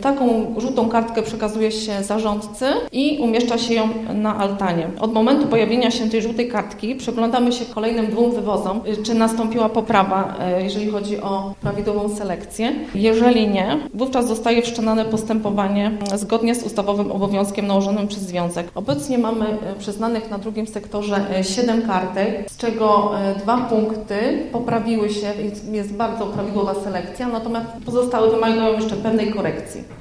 Taką żółtą kartkę przekazuje się zarządcy i umieszcza się ją na altanie. Od momentu pojawienia się tej żółtej kartki przyglądamy się kolejnym 2 wywozom, czy nastąpiła poprawa, jeżeli chodzi o prawidłową selekcję. Jeżeli nie, wówczas zostaje wszczynane postępowanie zgodnie z ustawowym obowiązkiem nałożonym przez związek. Obecnie mamy przyznanych na drugim sektorze 7 kartek, z czego 2 punkty poprawiły się, jest bardzo prawidłowa selekcja, natomiast pozostałe wymagają jeszcze pewnej korekcji.